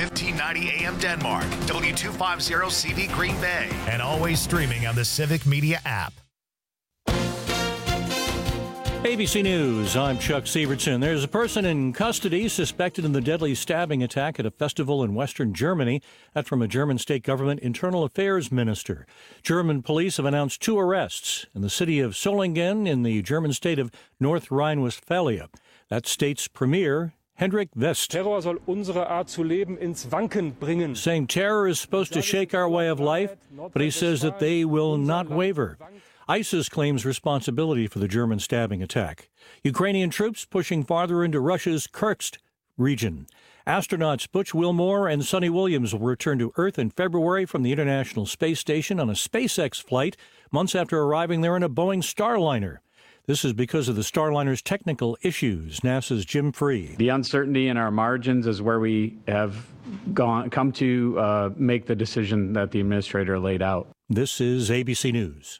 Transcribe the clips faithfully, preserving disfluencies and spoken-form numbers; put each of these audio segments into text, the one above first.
fifteen ninety A M Denmark, W two fifty C V Green Bay, and always streaming on the Civic Media app. A B C News, I'm Chuck Sievertson. There's a person in custody suspected in the deadly stabbing attack at a festival in western Germany. That's from a German state government internal affairs minister. German police have announced two arrests in the city of Solingen in the German state of North Rhine-Westphalia. That state's premier, Hendrik West, Terror soll unsere Art zu leben ins Wanken bringen. Saying terror is supposed to shake our way of life, but he says that they will not waver. ISIS claims responsibility for the German stabbing attack. Ukrainian troops pushing farther into Russia's Kursk region. Astronauts Butch Wilmore and Sonny Williams will return to Earth in February from the International Space Station on a SpaceX flight, months after arriving there in a Boeing Starliner. This is because of the Starliner's technical issues. NASA's Jim Free. The uncertainty in our margins is where we have gone, come to uh, make the decision that the administrator laid out. This is A B C News.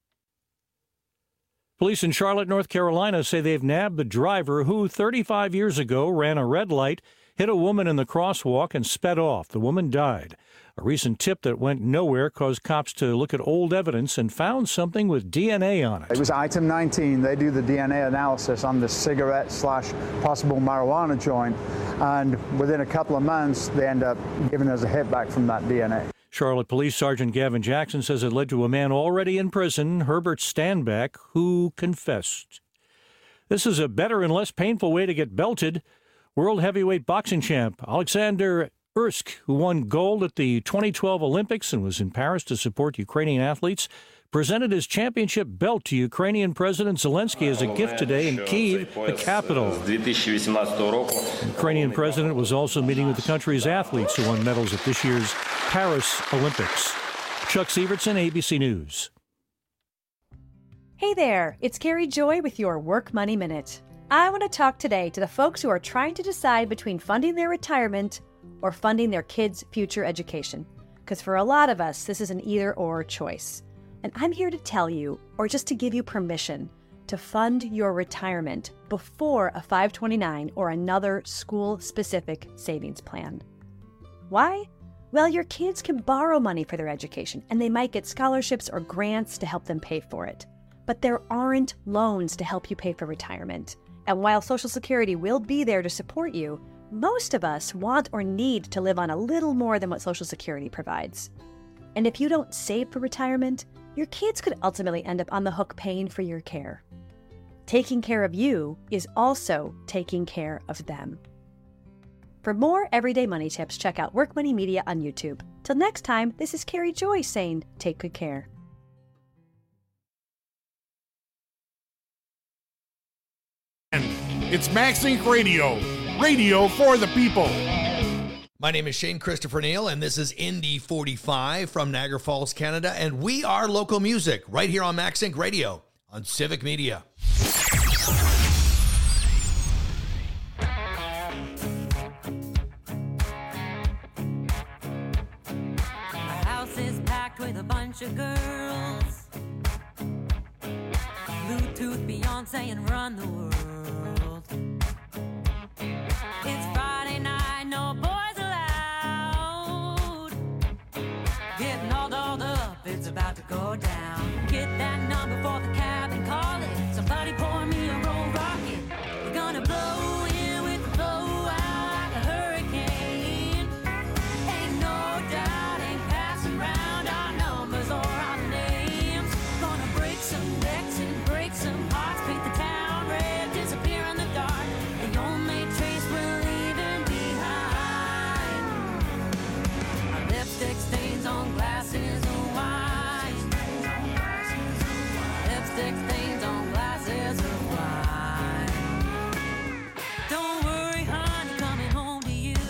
Police in Charlotte, North Carolina say they've nabbed the driver who thirty-five years ago ran a red light, hit a woman in the crosswalk, and sped off. The woman died. A recent tip that went nowhere caused cops to look at old evidence and found something with D N A on it. It was item nineteen. They do the D N A analysis on the cigarette slash possible marijuana joint, and within a couple of months, they end up giving us a hit back from that D N A. Charlotte Police Sergeant Gavin Jackson says it led to a man already in prison, Herbert Standback, who confessed. This is a better and less painful way to get belted. World heavyweight boxing champ Alexander Usyk, who won gold at the twenty twelve Olympics and was in Paris to support Ukrainian athletes, presented his championship belt to Ukrainian President Zelensky as a gift today in Kyiv, the capital. The Ukrainian president was also meeting with the country's athletes who won medals at this year's Paris Olympics. Chuck Sievertson, A B C News. Hey there, it's Carrie Joy with your Work Money Minute. I want to talk today to the folks who are trying to decide between funding their retirement or funding their kids' future education. Because for a lot of us, this is an either-or choice. And I'm here to tell you, or just to give you permission, to fund your retirement before a five twenty-nine or another school-specific savings plan. Why? Well, your kids can borrow money for their education, and they might get scholarships or grants to help them pay for it. But there aren't loans to help you pay for retirement. And while Social Security will be there to support you, most of us want or need to live on a little more than what Social Security provides. And if you don't save for retirement, your kids could ultimately end up on the hook paying for your care. Taking care of you is also taking care of them. For more everyday money tips, check out Work Money Media on YouTube. Till next time, this is Carrie Joy saying, take good care. It's MaxInc Radio, radio for the people. My name is Shane Christopher Neal, and this is Indy forty-five from Niagara Falls, Canada, and we are local music right here on MaxInc Radio on Civic Media. My house is packed with a bunch of girls. Bluetooth, Beyonce, and run the world. It's Friday night, no boys allowed. Getting all dolled up, it's about to go down. Get that number for the cab and call it. Somebody pour me a roll rocket. We're gonna blow in with the blow out like a hurricane. Ain't no doubt, ain't passing round our numbers or our names. Gonna break some necks and break some hearts, paint the town red, disappear in the dark. The only trace we're leaving behind are lipstick stains on glasses of wine. Lipstick stains on glasses of wine. Don't worry, honey, coming home to you.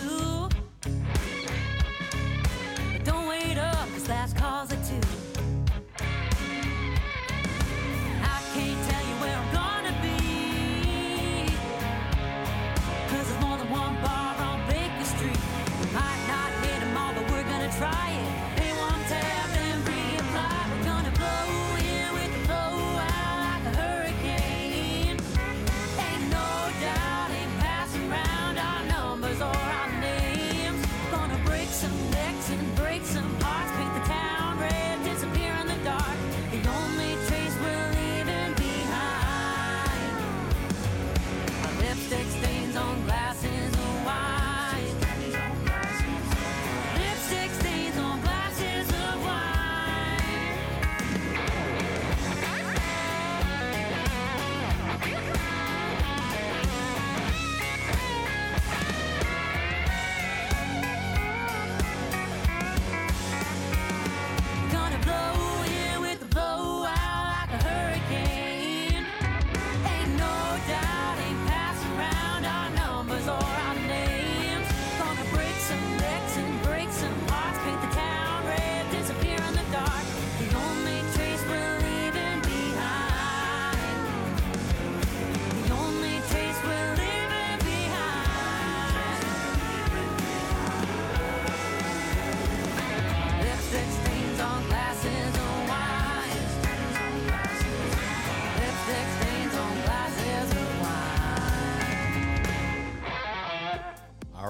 But don't wait up, 'cause last call's at two. I can't tell you where I'm gonna be, 'cause there's more than one bar on Baker Street. We might not hit them all, but we're gonna try it. Pay one tab and reapply. We're gonna blow in with the blow out like a hurricane. Ain't no doubt, ain't passing round our numbers or our names. Gonna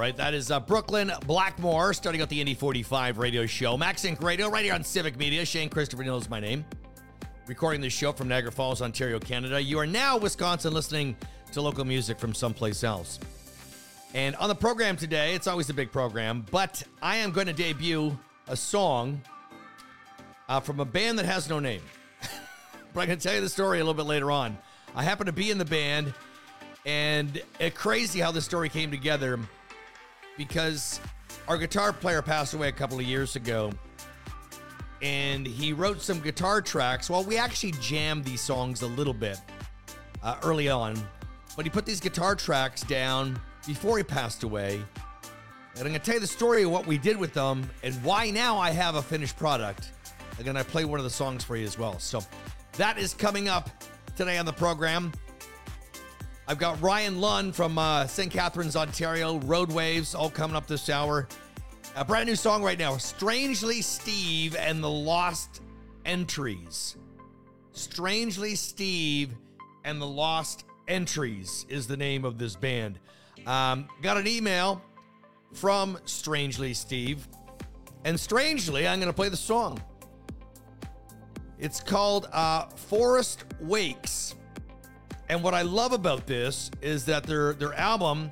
right, that is uh, Brooklyn Blackmore starting out the Indy forty-five radio show. MaxInc Radio right here on Civic Media. Shane Christopher Neal is my name. Recording this show from Niagara Falls, Ontario, Canada. You are now, Wisconsin, listening to local music from someplace else. And on the program today, it's always a big program, but I am going to debut a song uh, from a band that has no name. But I'm going to tell you the story a little bit later on. I happen to be in the band, and it's crazy how this story came together because our guitar player passed away a couple of years ago, and he wrote some guitar tracks. Well, we actually jammed these songs a little bit uh, early on, but he put these guitar tracks down before he passed away. And I'm going to tell you the story of what we did with them and why now I have a finished product. And then I play one of the songs for you as well. So that is coming up today on the program. I've got Ryan Lunn from uh, Saint Catharines, Ontario, Road Waves, all coming up this hour. A brand new song right now, Strangely Steve and the Lost Entries. Strangely Steve and the Lost Entries is the name of this band. Um, got an email from Strangely Steve, and strangely, I'm going to play the song. It's called uh, Forest Wakes. And what I love about this is that their their album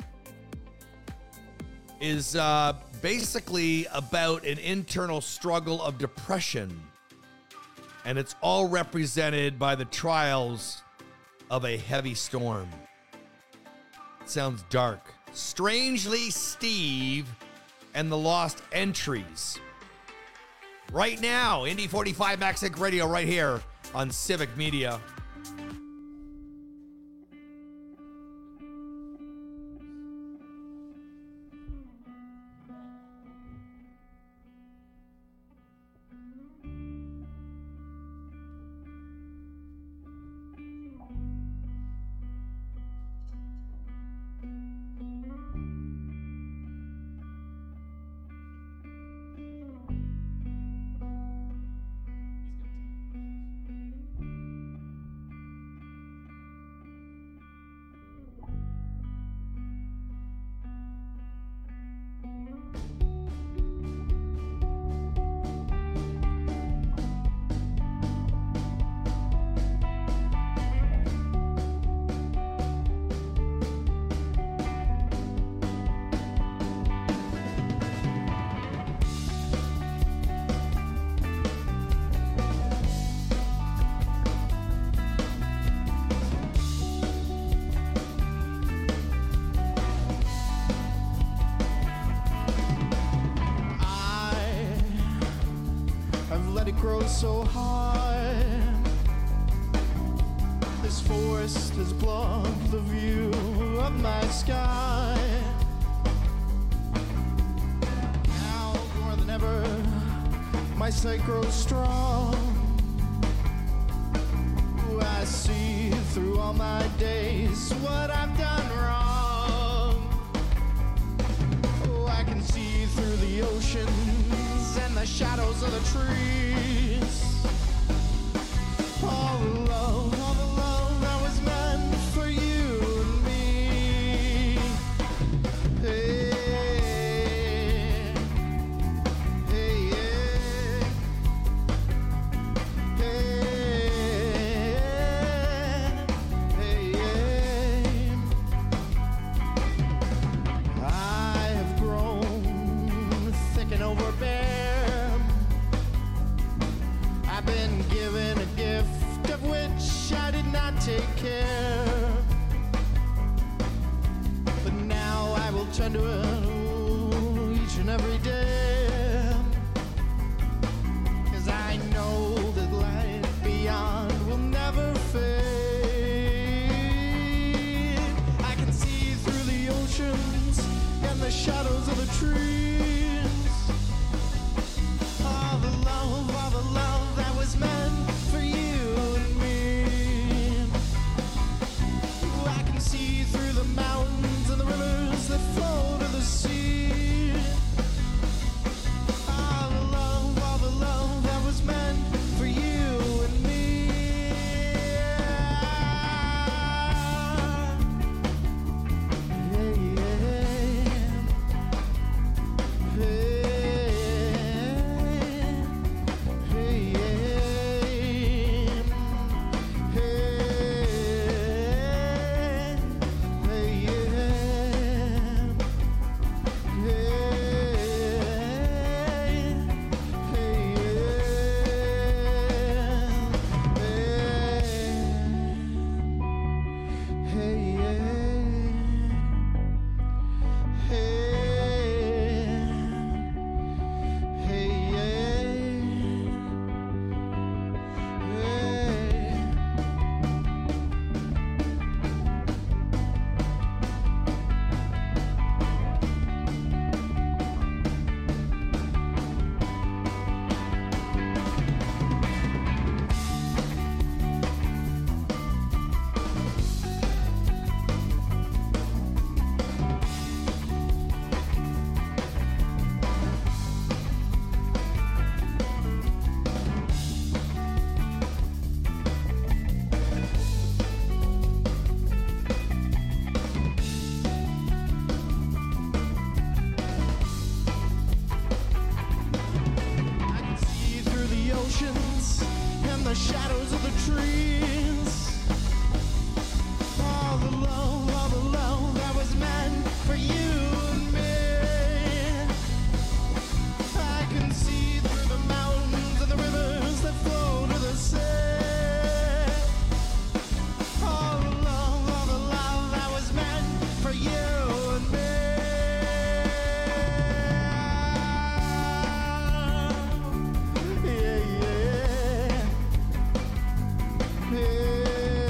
is uh, basically about an internal struggle of depression. And it's all represented by the trials of a heavy storm. It sounds dark. Strangely Steve and the Lost Entries. Right now, Indy forty-five MaxInc Radio right here on Civic Media. So high, this forest has blocked the view of my sky. Now more than ever, my sight grows strong. Ooh, I see through all my days what I've done wrong. Oh, I can see through the oceans and the shadows of the trees. All the love, all the love that was meant for you and me. Hey, hey, yeah. Hey, hey, yeah. I have grown thick and overbearing. I've been given a gift of which I did not take care. But now I will turn to it ooh, each and every day. 'Cause I know that light beyond will never fade. I can see through the oceans and the shadows of the trees. All the love, all the love that was meant for you and me. Ooh, I can see through the mountains and the rivers that flow to the sea. the shadows of the trees. All the love, all the love that was meant for you and me. I can see through the mountains and the rivers that flow to the sea. All the love, all the love that was meant for you and me. Yeah, yeah. Yeah.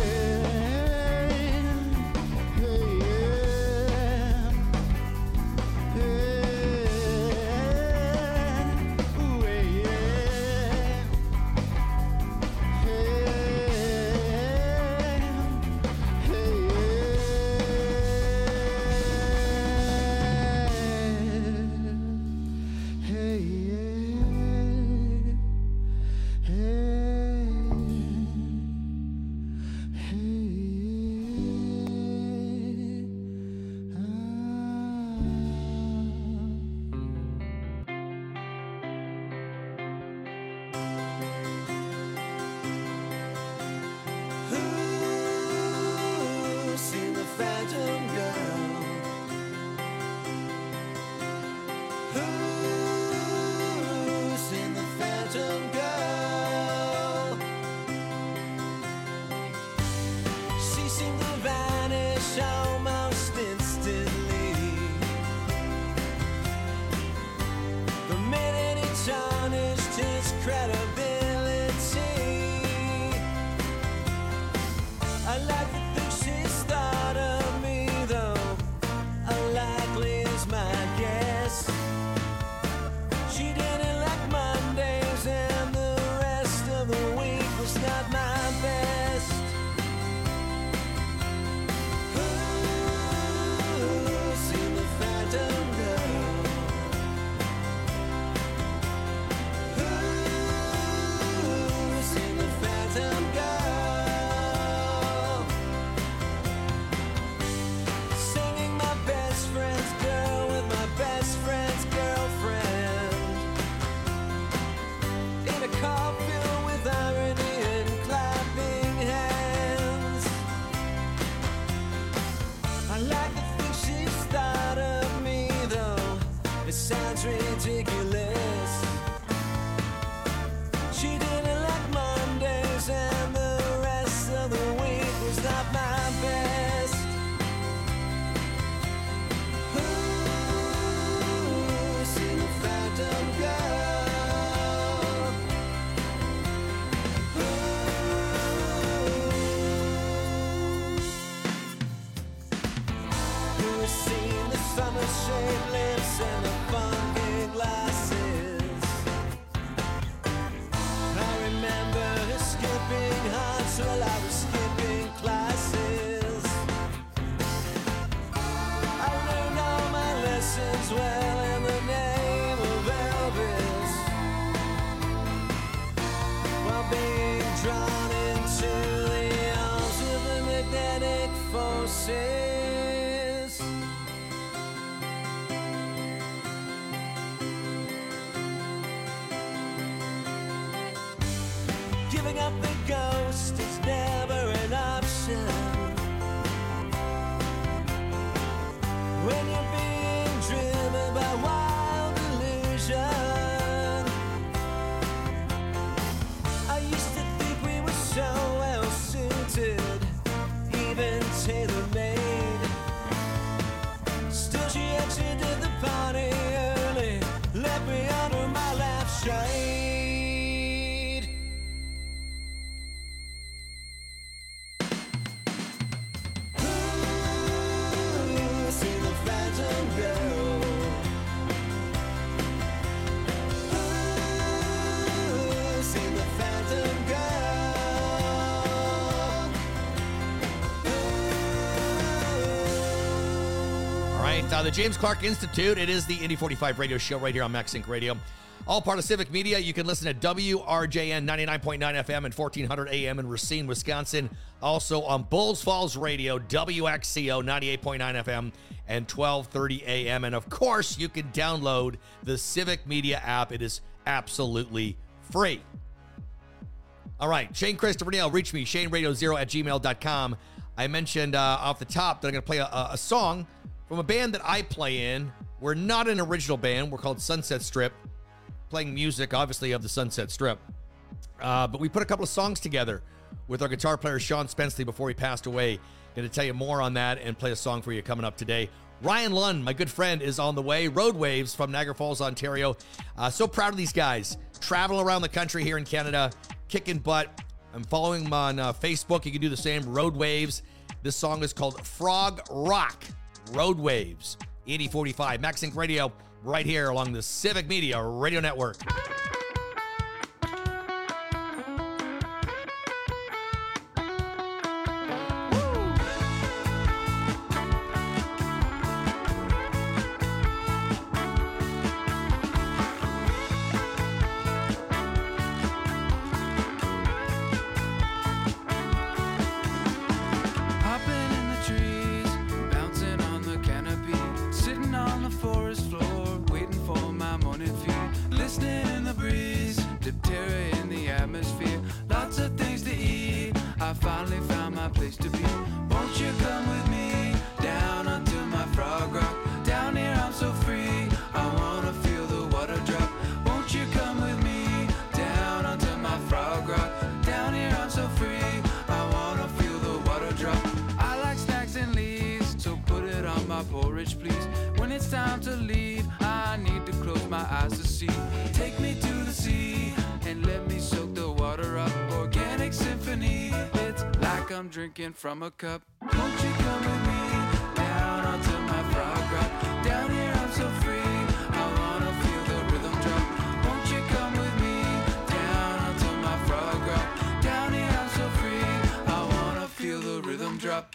Who's seen the Phantom Girl? Who's seen the Phantom Girl? She seemed to vanish almost instantly. The minute he tarnished his credibility. I like the things she's thought of me, though unlikely is my guess. She didn't like Mondays, and the rest of the week was not my best. Who's seen the Phantom Girl? Who's seen the Phantom Girl? Singing my best friend's girl with my best friend's girlfriend. In a car filled with irony and clapping hands. I like the things she's thought of me, though it sounds ridiculous. She didn't like Mondays, and the rest of the week was not my best. Who's seen the Phantom Girl? Who's seen the summer-shaped lips and the funky glasses? I remember skipping hearts while I was skipping classes. I learned all my lessons well in the name of Elvis, while being drawn into the arms of the magnetic forces. Giving up the ghost is never an option when you're being driven by wild delusion. I used to think we were so well suited, even tailor-made. Still she exited the party early, left me under my lampshade. Who's seen the Phantom Girl? Who's seen the Phantom Girl? All right, uh, the James Clark Institute. It is the Indy forty-five radio show right here on MaxSync Radio. All part of Civic Media. You can listen at W R J N ninety-nine point nine F M and fourteen hundred A M in Racine, Wisconsin. Also on Bulls Falls Radio, W X C O ninety-eight point nine F M and twelve thirty A M. And of course, you can download the Civic Media app. It is absolutely free. All right, Shane Christopher Neal, reach me, shane radio zero at gmail dot com. I mentioned uh, off the top that I'm going to play a, a song from a band that I play in. We're not an original band. We're called Sunset Strip, playing music, obviously, of the Sunset Strip. Uh, but we put a couple of songs together with our guitar player, Sean Spenceley, before he passed away. Going to tell you more on that and play a song for you coming up today. Ryan Lund, my good friend, is on the way. Road Waves from Niagara Falls, Ontario. Uh, so proud of these guys. Traveling around the country here in Canada, kicking butt. I'm following them on uh, Facebook. You can do the same, Road Waves. This song is called Frog Rock. Road Waves, eighty forty-five. MaxSync Radio, right here along the Civic Media Radio Network. Drinking from a cup. Won't you come with me down onto my frog rock? Down here I'm so free, I wanna feel the rhythm drop. Won't you come with me down onto my frog rock? Down here I'm so free, I wanna feel the rhythm drop.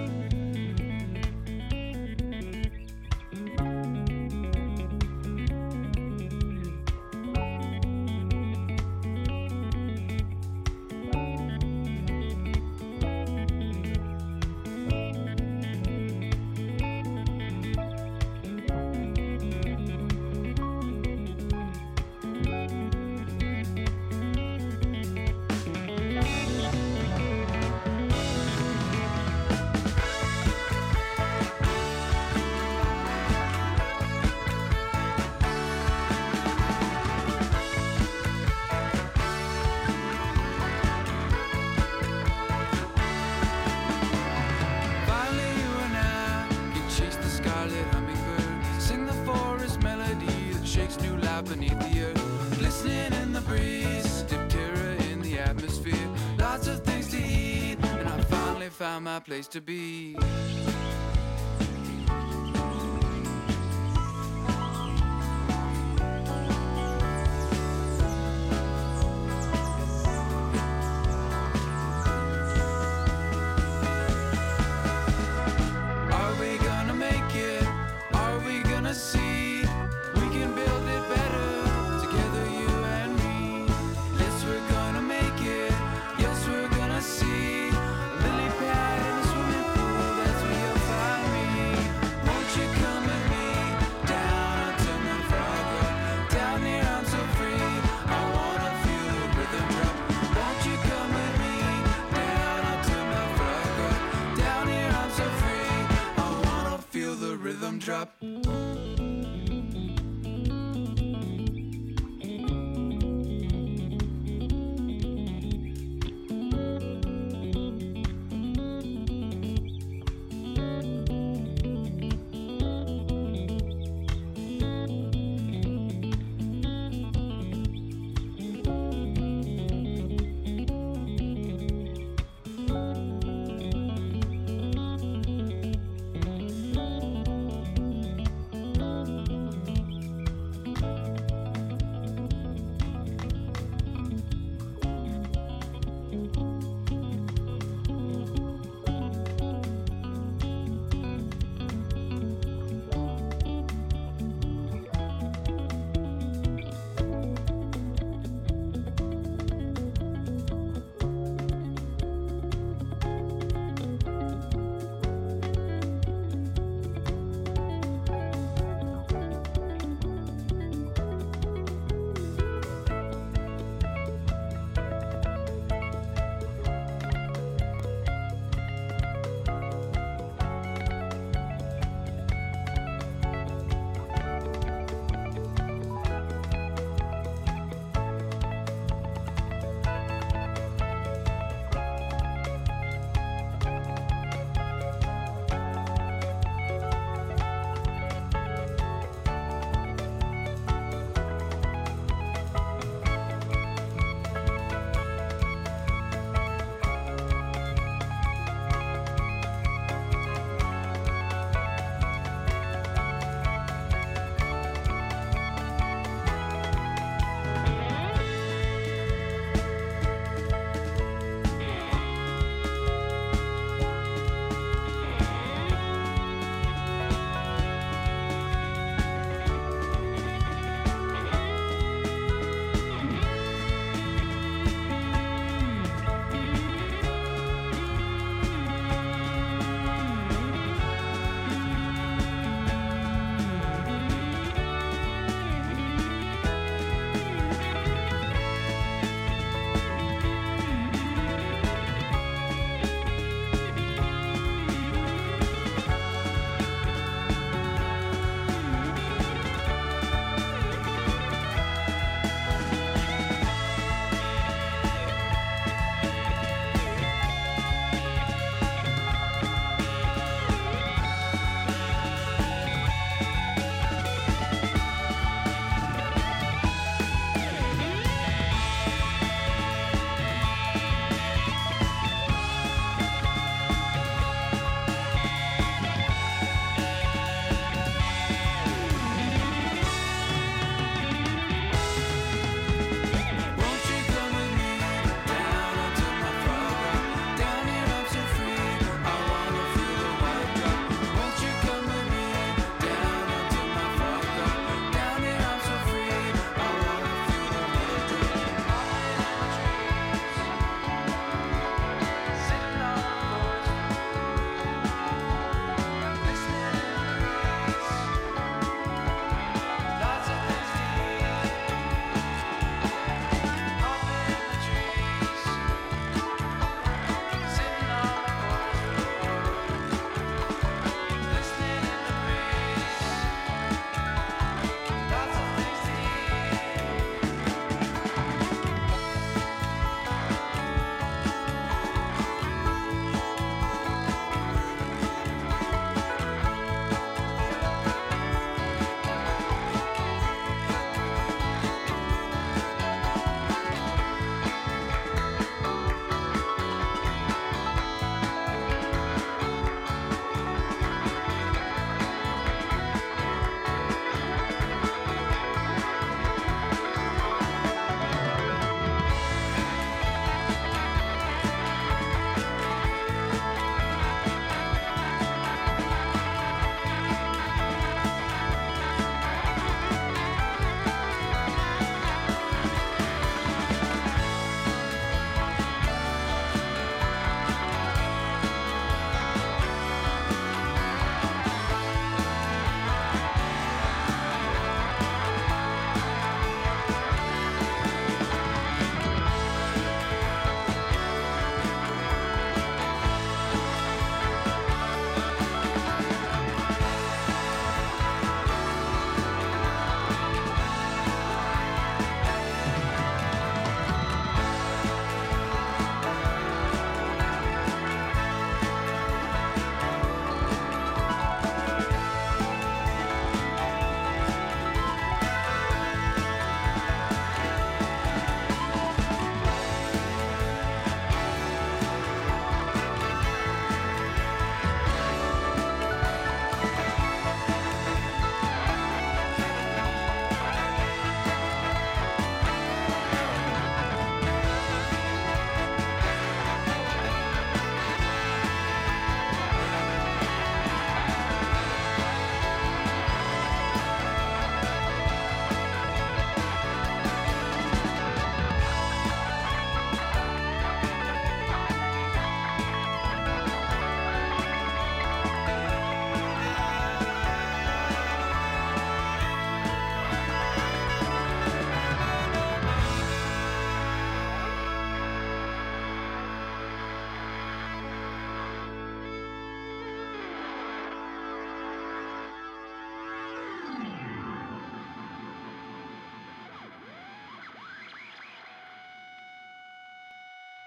Beneath the earth, glistening in the breeze, diptera in the atmosphere, lots of things to eat, and I finally found my place to be. Are we gonna make it? Are we gonna see? Drop.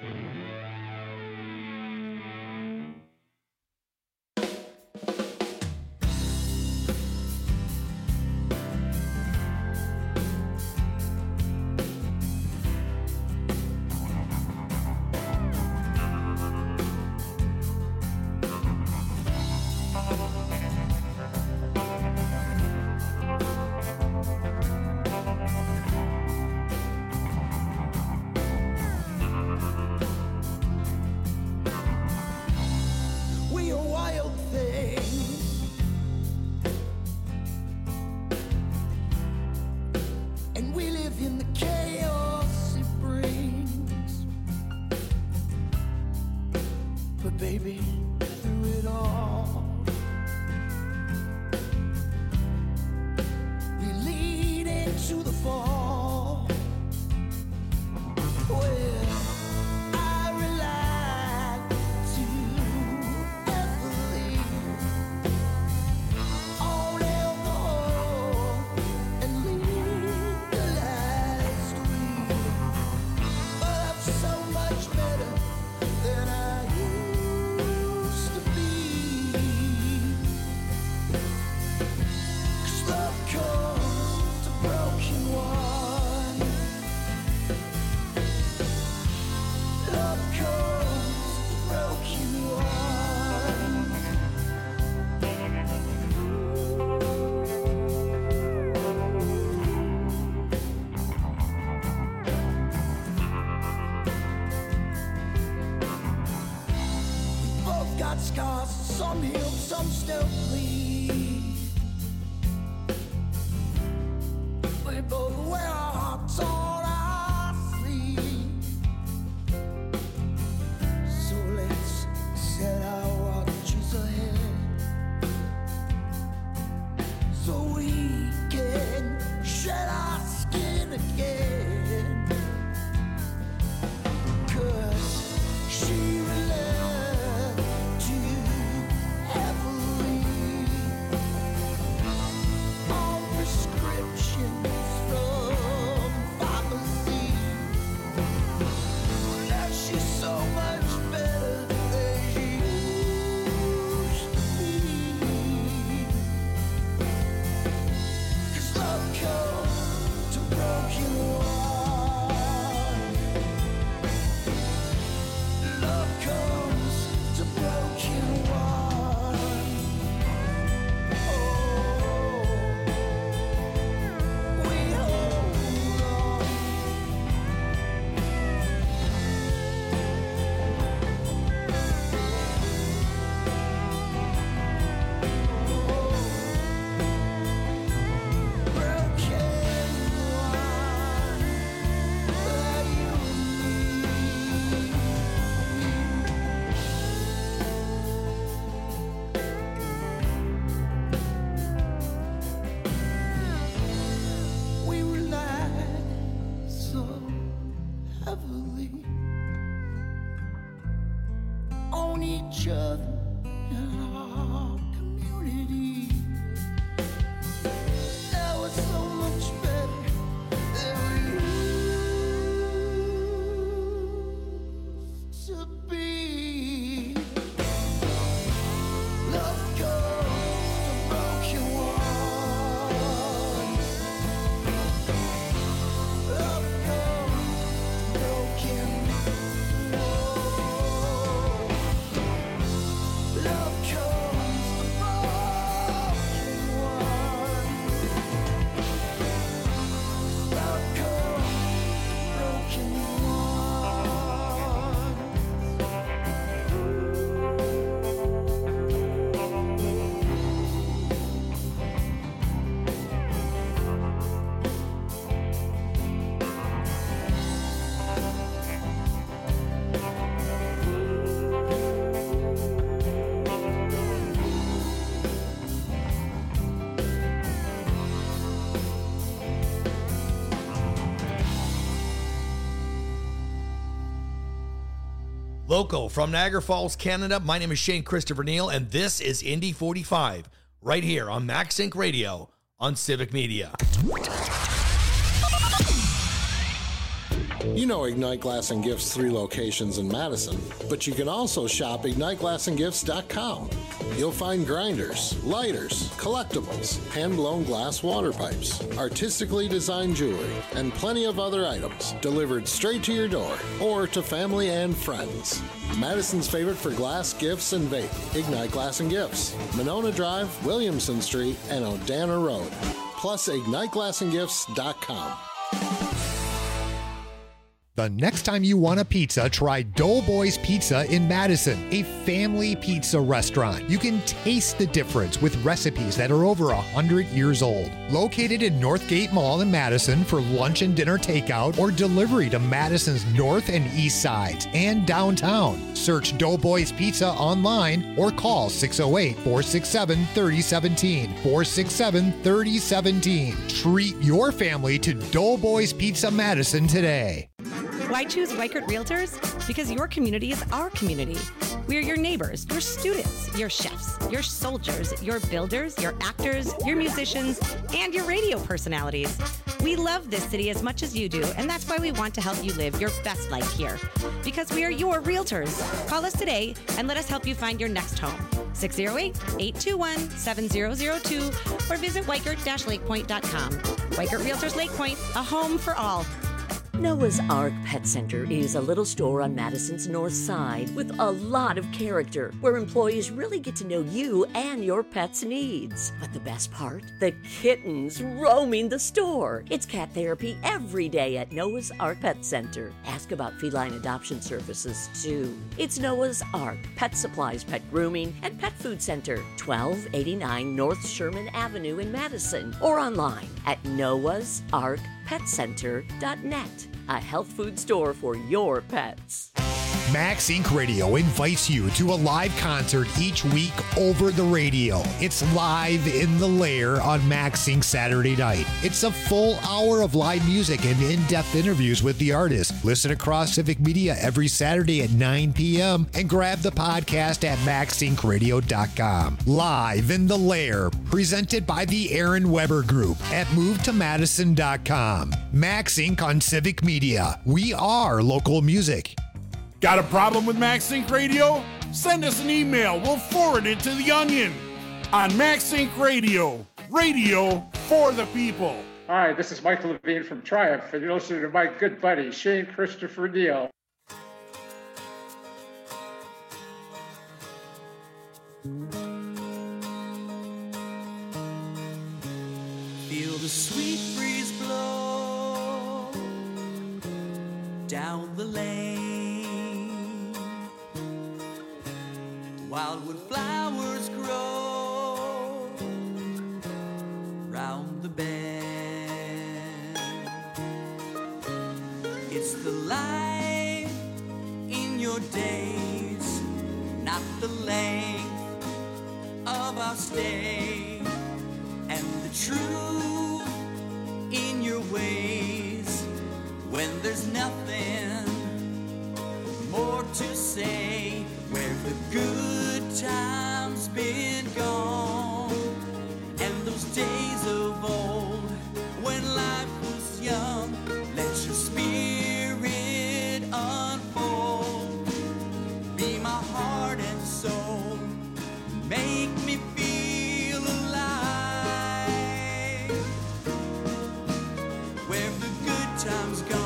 We are wild things, and we live in the chaos it brings. But baby, through it all, we lead into the fall. Well, I rely to heavily on alcohol and legalized weed, but I'm so much better than I used to be. 'Cause love comes to broken one. Love comes to broken one. We both got scars, some healed, some still bleed. We both wear our hearts on our sleeve. So let's set our watches ahead, so we can shed our skin again. 'Cause she relied too heavily on prescriptions from pharmacy. Now she's so much better than she used to be. 'Cause love comes to broken one. Love comes to broken one. Oh, we hold on. We rely so heavily on each other and our community. Now it's so much better than we used to be. Love goes to broken one. Love goes to broken one. Love comes to broken one. Love comes to broken Local from Niagara Falls, Canada. My name is Shane Christopher Neal, and this is Indy forty-five, right here on MaxSync Radio on Civic Media. You know Ignite Glass and Gifts' three locations in Madison, but you can also shop ignite glass and gifts dot com. You'll find grinders, lighters, collectibles, hand-blown glass water pipes, artistically designed jewelry, and plenty of other items delivered straight to your door or to family and friends. Madison's favorite for glass, gifts, and vape, Ignite Glass and Gifts, Monona Drive, Williamson Street, and Odana Road. Plus ignite glass and gifts dot com. The next time you want a pizza, try Doughboys Pizza in Madison, a family pizza restaurant. You can taste the difference with recipes that are over one hundred years old. Located in Northgate Mall in Madison for lunch and dinner takeout or delivery to Madison's north and east sides and downtown. Search Doughboys Pizza online or call six oh eight, four six seven, three oh one seven, four six seven, three oh one seven. Treat your family to Doughboys Pizza Madison today. Why choose Weichert Realtors? Because your community is our community. We are your neighbors, your students, your chefs, your soldiers, your builders, your actors, your musicians, and your radio personalities. We love this city as much as you do, and that's why we want to help you live your best life here. Because we are your realtors. Call us today and let us help you find your next home. six oh eight, eight two one, seven oh oh two or visit weichert dash lake point dot com. Weichert Realtors Lake Point, a home for all. Noah's Ark Pet Center is a little store on Madison's north side with a lot of character, where employees really get to know you and your pet's needs. But the best part? The kittens roaming the store. It's cat therapy every day at Noah's Ark Pet Center. Ask about feline adoption services, too. It's Noah's Ark Pet Supplies, Pet Grooming, and Pet Food Center, twelve eighty-nine North Sherman Avenue in Madison, or online at noahs ark pet center dot net. A health food store for your pets. Max Incorporated. Radio invites you to a live concert each week over the radio. It's Live in the Lair on Max Incorporated. Saturday night. It's a full hour of live music and in-depth interviews with the artist. Listen across Civic Media every Saturday at nine p.m. and grab the podcast at max inc radio dot com. Live in the Lair, presented by the Aaron Weber Group at move to madison dot com. Max Incorporated on Civic Media. We are local music. Got a problem with Max Inc Radio? Send us an email. We'll forward it to The Onion on Max Inc Radio. Radio for the people. Hi, this is Michael Levine from Triumph, and you're listening to my good buddy, Shane Christopher Neal. Feel the sweet breeze blow down the lane. Wildwood flowers grow round the bend. It's the life in your days, not the length of our stay, and the truth in your ways when there's nothing more to say, where the good times been gone, and those days of old when life was young. Let your spirit unfold, be my heart and soul, make me feel alive, where the good times gone.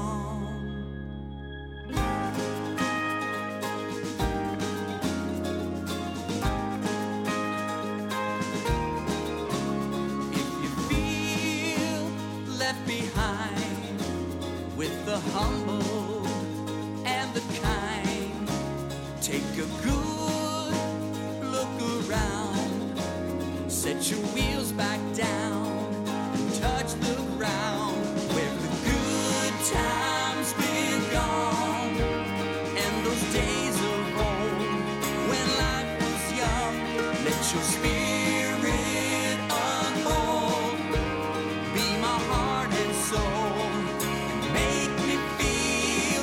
Behind with the humble and the kind, take a good look around, set your wheels back down, touch the ground, where the good times been gone, and those days of old when life was young. Let your spirit unfold, be my heart and soul, make me feel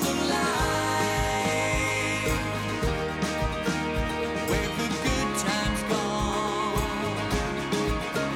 alive, where the good times gone.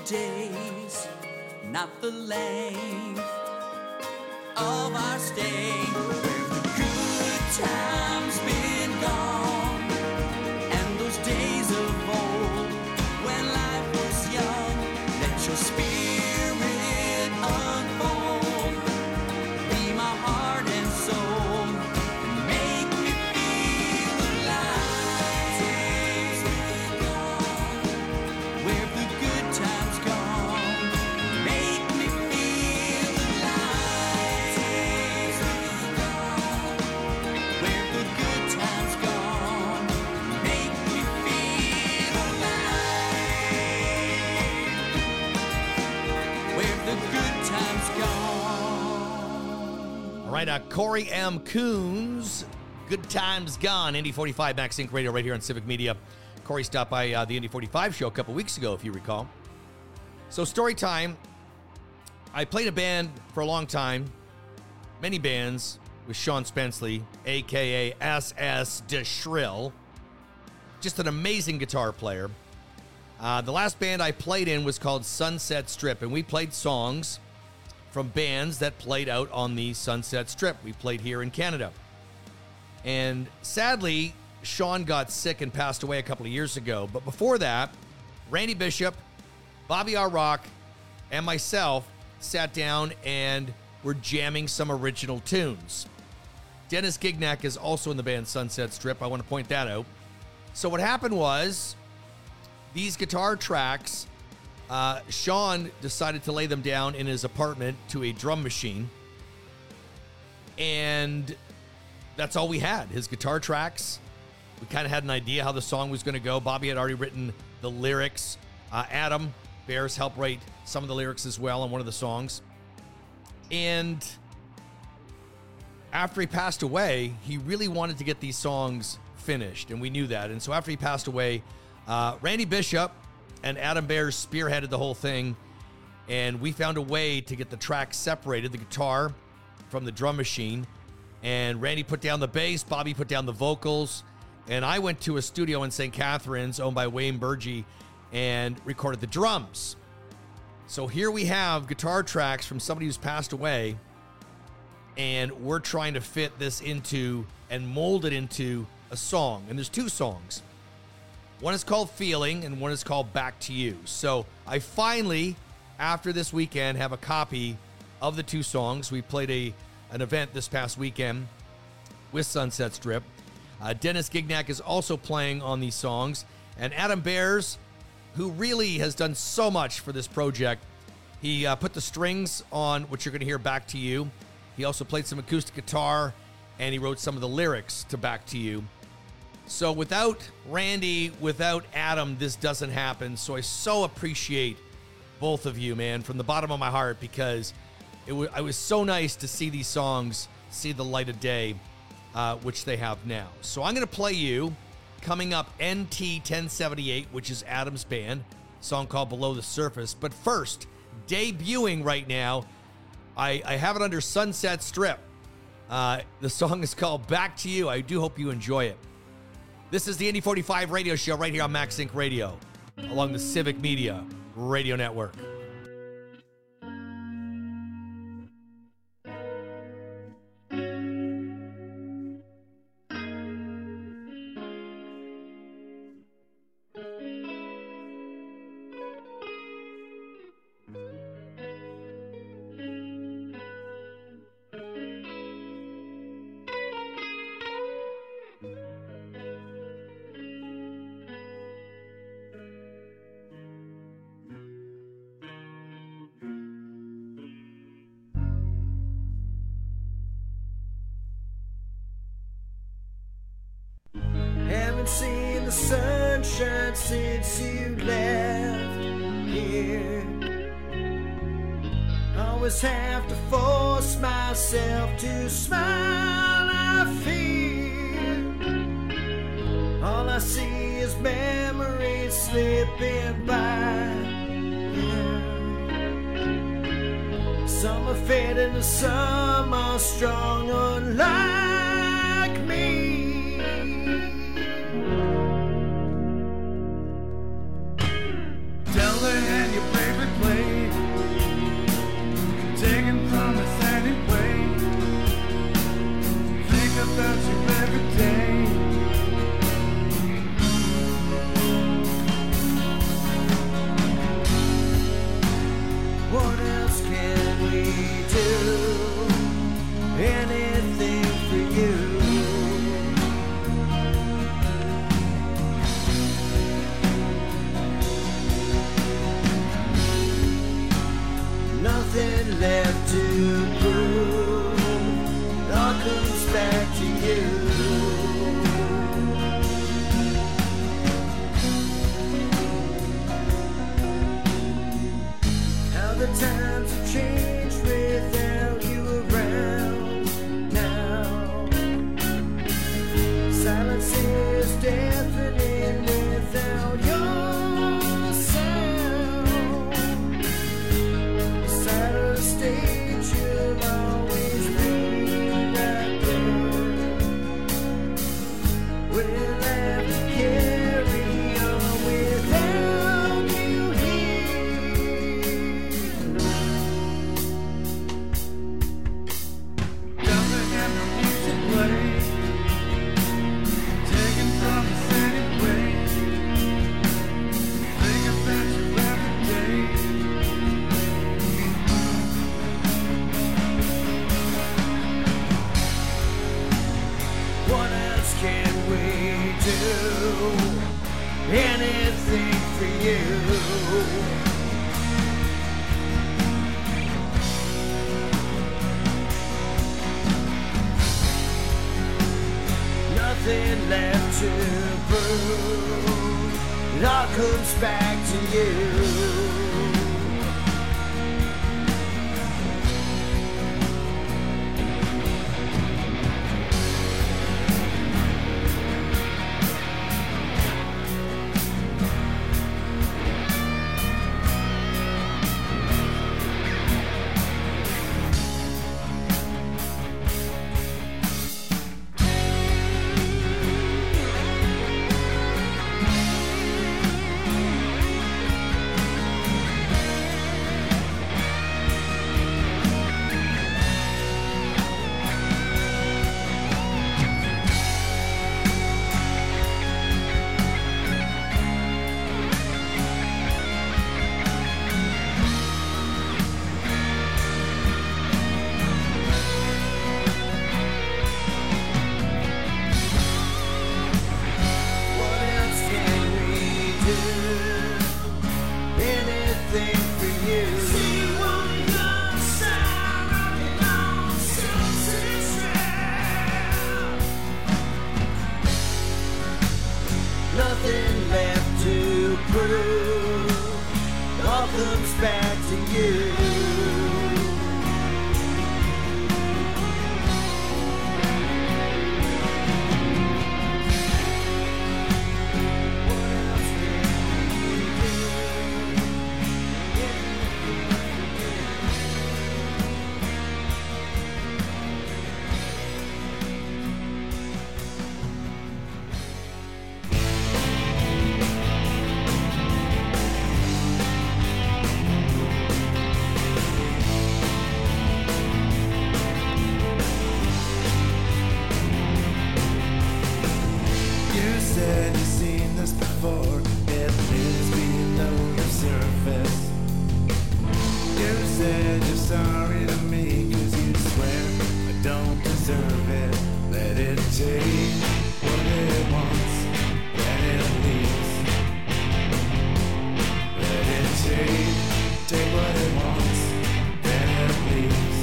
days, not the length of our stay. Where the good times been gone, and those days of old when life was young. Let your spirit unfold, be my heart and soul, and make me feel alive. Where the good times gone, make me feel alive. Where the good times gone, make me feel alive. Where the good times gone. All right, uh, Corey M. Coons, Good Times Gone, Indy forty-five, Max Inc Radio right here on Civic Media. Corey stopped by uh, the Indy forty-five show a couple weeks ago, if you recall. So, story time. I played a band for a long time, many bands, with Sean Spenceley, a k a. S S DeShrill. Just an amazing guitar player. Uh, the last band I played in was called Sunset Strip, and we played songs from bands that played out on the Sunset Strip. We played here in Canada. And sadly, Sean got sick and passed away a couple of years ago. But before that, Randy Bishop, Bobby R. Rock, and myself sat down and were jamming some original tunes. Dennis Gignac is also in the band Sunset Strip. I want to point that out. So what happened was, these guitar tracks, uh, Sean decided to lay them down in his apartment to a drum machine. And that's all we had, his guitar tracks. We kind of had an idea how the song was going to go. Bobby had already written the lyrics. Uh, Adam Bears helped write some of the lyrics as well on one of the songs. And after he passed away, he really wanted to get these songs finished, and we knew that. And so after he passed away, uh, Randy Bishop and Adam Bears spearheaded the whole thing, and we found a way to get the tracks separated, the guitar from the drum machine. And Randy put down the bass, Bobby put down the vocals, and I went to a studio in Saint Catharines owned by Wayne Burgee and recorded the drums. So here we have guitar tracks from somebody who's passed away, and we're trying to fit this into and mold it into a song. And there's two songs. One is called Feeling, and one is called Back to You. So I finally, after this weekend, have a copy of the two songs. We played a an event this past weekend with Sunset Strip. Uh, Dennis Gignac is also playing on these songs. And Adam Bears, who really has done so much for this project, he uh, put the strings on what you're going to hear, Back to You. He also played some acoustic guitar, and he wrote some of the lyrics to Back to You. So without Randy, without Adam, this doesn't happen. So I so appreciate both of you, man, from the bottom of my heart, because it, w- it was so nice to see these songs see the light of day, uh, which they have now. So I'm going to play you, coming up, N T ten seventy-eight, which is Adam's band, a song called Below the Surface. But first, debuting right now, I, I have it under Sunset Strip. Uh, the song is called Back to You. I do hope you enjoy it. This is the Indy forty-five radio show right here on Max Inc Radio, along the Civic Media Radio Network. Haven't seen the sunshine since you left here. Always have to force myself to smile. I fear all I see is memories slipping by. Some are fading and some are strong, unlike me. Tell her and your baby What else can we do? Anything for you. Nothing left to prove. It all comes back to you. How the times have changed without you around now. Silence is deafening without your sound. Beside the stage, you'll always be right there. We'll have to carry on without you here. Jumping at the music play, taken from the city way. Think about you every day. What else can we do? Anything for you. Nothing left to prove. It all comes back to you. What else can we do? Anything for you. See one young sound of your own senses round. Nothing left to prove. It all comes back to you. You said you've seen this before. It lives below the surface. You said you're sorry to me, cause you swear I don't deserve it. Let it take what it wants, then it leaves. Let it take, take what it wants, then it leaves.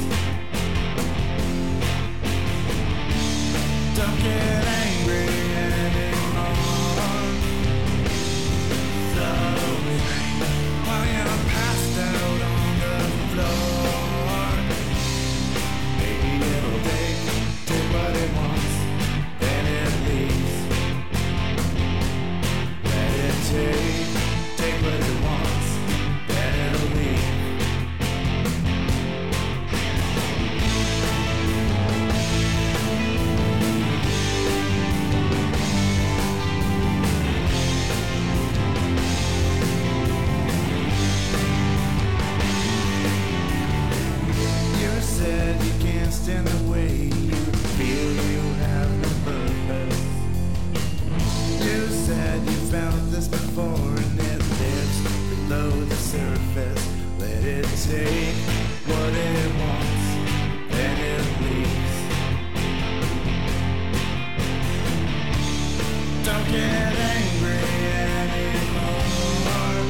Don't get angry anymore. So while you're passed out on the floor, maybe it'll take, take what it wants, then it leaves. Let it take, take what it wants, then it'll leave. You said you can't stand the way you feel you have no purpose. You said you felt this before and it lives below the surface. Let it take what it wants, then it leaves. Don't get angry anymore.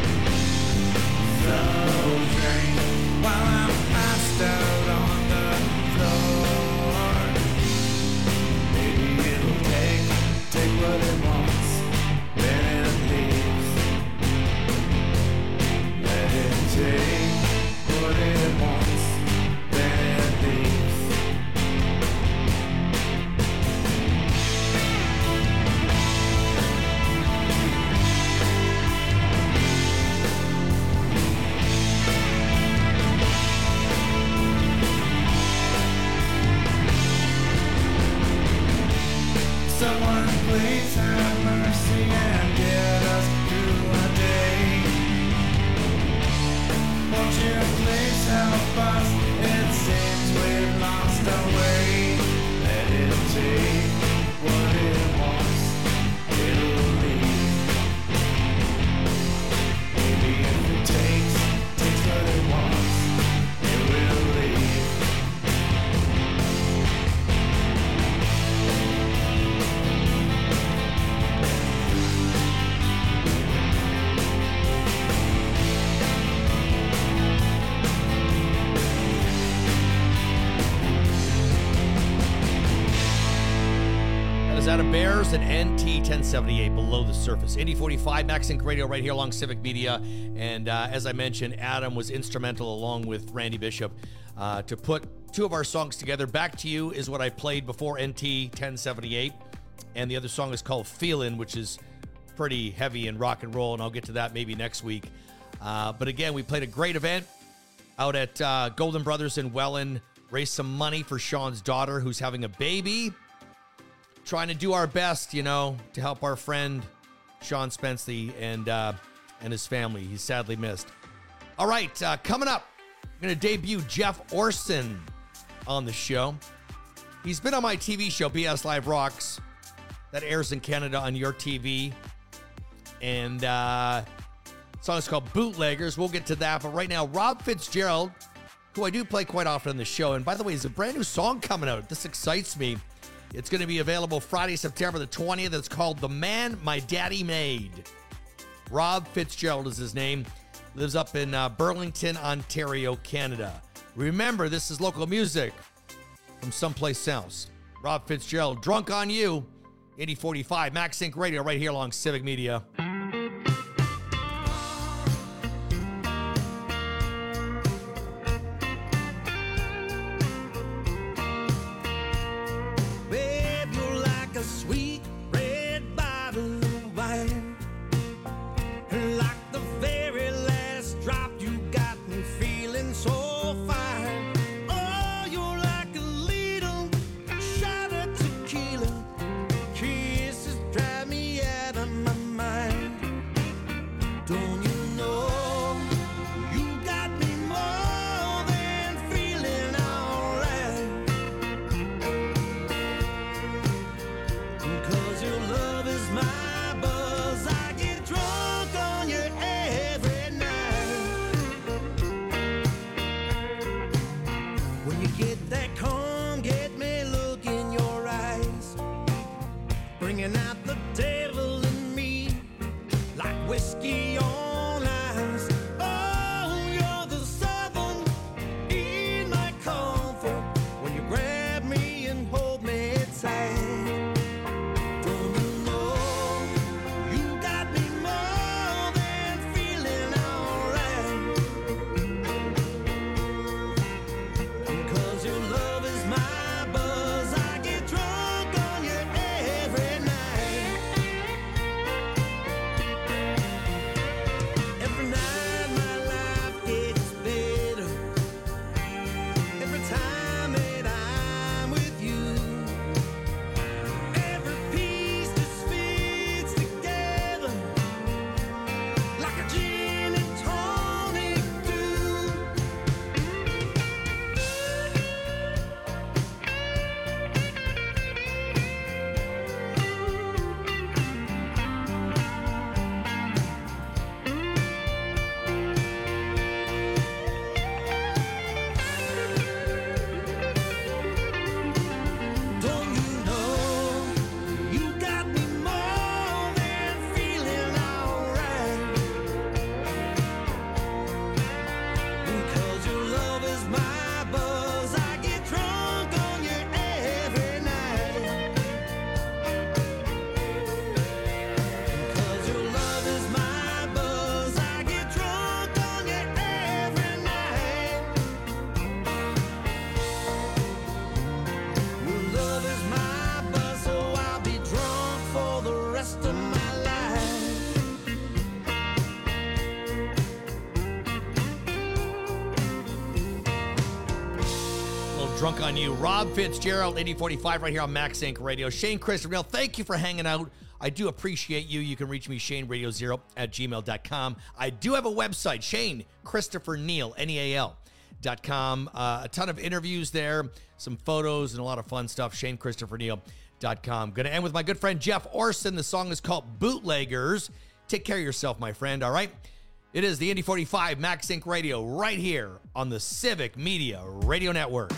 So drink while I'm passed out on the floor. Maybe it'll take, take what it wants, then it leaves. Let it take what it wants, then it leaves. Someone please have mercy and get us through a day. Won't you please help us? It seems we've lost our way. Let it take what it wants, it'll leave. Maybe if it takes, takes what it wants, it will leave. That is Adam Bears and N T ten seventy-eight, Below the Surface. Indy forty-five, MaxSync Radio right here along Civic Media. And uh, as I mentioned, Adam was instrumental along with Randy Bishop uh, to put two of our songs together. Back to You is what I played before N T ten seventy-eight. And the other song is called Feelin', which is pretty heavy in rock and roll. And I'll get to that maybe next week. Uh, but again, we played a great event out at uh, Golden Brothers in Welland. Raised some money for Sean's daughter who's having a baby. Trying to do our best, you know, to help our friend Sean Spenceley and uh, and his family. He's sadly missed. All right, uh, coming up, I'm going to debut Jeff Orson on the show. He's been on my T V show, B S Live Rocks, that airs in Canada on your T V. And uh, the song is called Bootleggers. We'll get to that. But right now, Rob Fitzgerald, who I do play quite often on the show. And by the way, there's a brand new song coming out. This excites me. It's going to be available Friday, September the twentieth. It's called The Man My Daddy Made. Rob Fitzgerald is his name. Lives up in uh, Burlington, Ontario, Canada. Remember, this is local music from someplace else. Rob Fitzgerald, Drunk on You, eighty forty-five, MaxSync Radio right here along Civic Media. Babe, you're like a sweet red bottle of wine. Like the very last drop, you got me feeling so fine. Oh, you're like a little shot of tequila. Kisses drive me out of my mind. Drunk on You. Rob Fitzgerald, eighty forty-five, right here on Max Inc Radio. Shane Christopher Neal, thank you for hanging out. I do appreciate you. You can reach me, shane radio zero at gmail dot com. I do have a website, Shane Christopher Neal, N E A L, dot com. Uh, a ton of interviews there, some photos, and a lot of fun stuff, shane christopher neal dot com. Going to end with my good friend Jeff Orson. The song is called Bootleggers. Take care of yourself, my friend, all right? It is the Indy forty-five Max Inc Radio right here on the Civic Media Radio Network.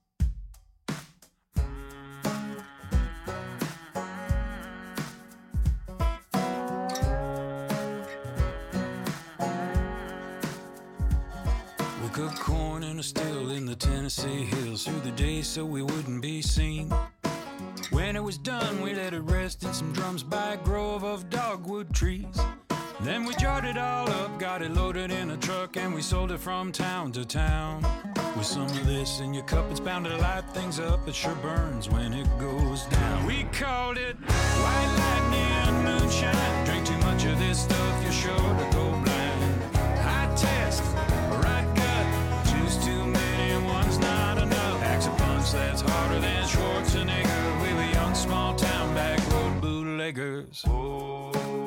Cooked corn in a still in the Tennessee hills through the day so we wouldn't be seen. When it was done, we let it rest in some drums by a grove of dogwood trees. Then we jarred it all up, got it loaded in a truck, and we sold it from town to town. With some of this in your cup, it's bound to light things up. It sure burns when it goes down. We called it white lightning moonshine. Drink too much of this stuff, you're sure to go blind. High test, right gut, choose too many, one's not enough. Packs a punch that's harder than Schwarzenegger. We were young, small town, back road bootleggers. Oh.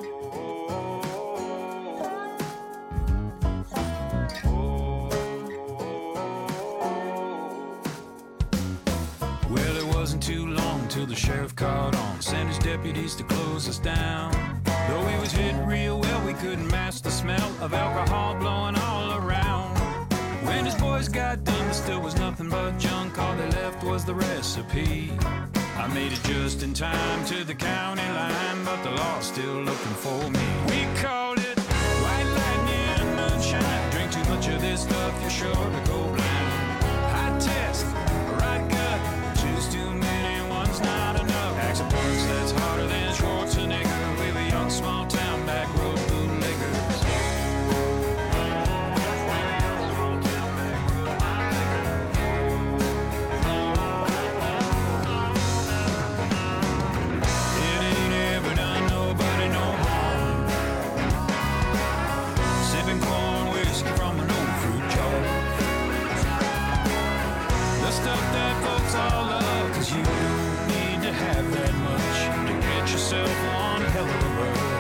Well, it wasn't too long till the sheriff caught on, sent his deputies to close us down. Though he was hidden real well, we couldn't mask the smell of alcohol blowing all around. When his boys got done, there still was nothing but junk. All they left was the recipe. I made it just in time to the county line, but the law's still looking for me. We called it white lightning moonshine. Drink too much of this stuff, you're sure to go blind. High test, right gut, choose too many, one's not enough. Packs a punch that's harder than Schwarzenegger. We were young, small town, back road bootleggers. It ain't ever done nobody no harm. Sipping corn whiskey from an old fruit jar. The stuff that folks all love, 'cause you don't need to have that much to get yourself one hell of a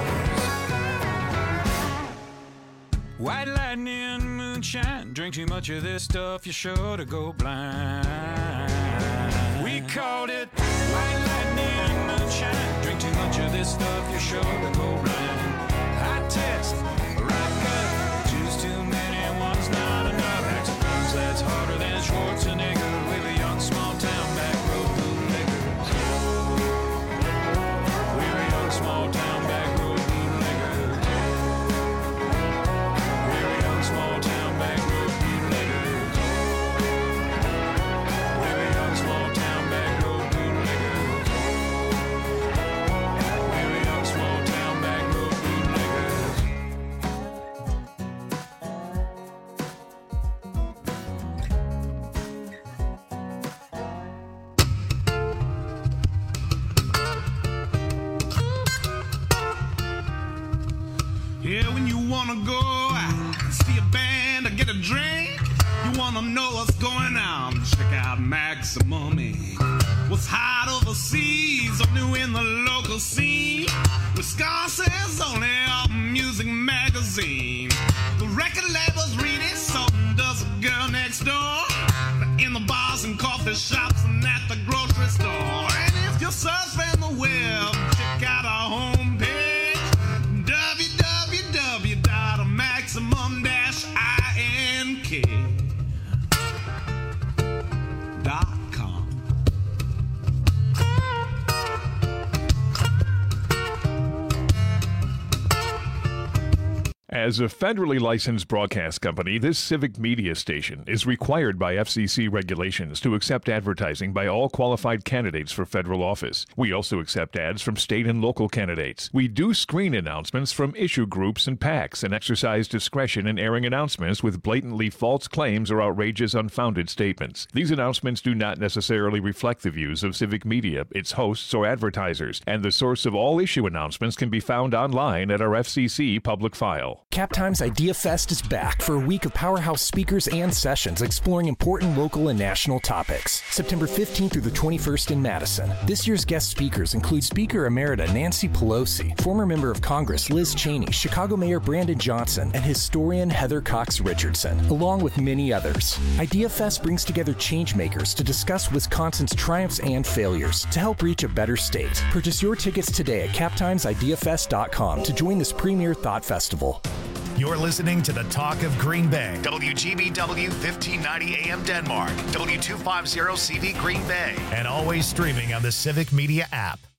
buzz. White lightning moonshine, drink too much of this stuff, you're sure to go blind. We called it white lightning moonshine, drink too much of this stuff, you're sure to go blind. High test, right gut, choose too many, one's not enough. Packs of guns that's harder than Schwarzenegger. We were young, small town, back road bootleggers. We were young, small town, back road bootleggers. We were young, small town, back road bootleggers. We were young, small town, back road bootleggers. We were young, small town, back road bootleggers. Yeah, when you wanna go out, see a band or get a drink, you wanna know what's going on, check out Maximum Incorporated. What's hot overseas or new in the local scene, Wisconsin's only music magazine. The record labels read it, so does a girl next door. In the bars and coffee shops and at the grocery store. And if you're surfing the web, check out our homepage, w w w dot maximum dash ink dot com. As a federally licensed broadcast company, this civic media station is required by F C C regulations to accept advertising by all qualified candidates for federal office. We also accept ads from state and local candidates. We do screen announcements from issue groups and PACs and exercise discretion in airing announcements with blatantly false claims or outrageous, unfounded statements. These announcements do not necessarily reflect the views of civic media, its hosts, or advertisers, and the source of all issue announcements can be found online at our F C C public file. Cap Times Idea Fest is back for a week of powerhouse speakers and sessions exploring important local and national topics. September fifteenth through the twenty-first in Madison. This year's guest speakers include Speaker Emerita Nancy Pelosi, former member of Congress Liz Cheney, Chicago Mayor Brandon Johnson, and historian Heather Cox Richardson, along with many others. Idea Fest brings together changemakers to discuss Wisconsin's triumphs and failures to help reach a better state. Purchase your tickets today at cap times idea fest dot com to join this premier thought festival. You're listening to the Talk of Green Bay. W G B W fifteen ninety A M Denmark. W two fifty C V Green Bay. And always streaming on the Civic Media app.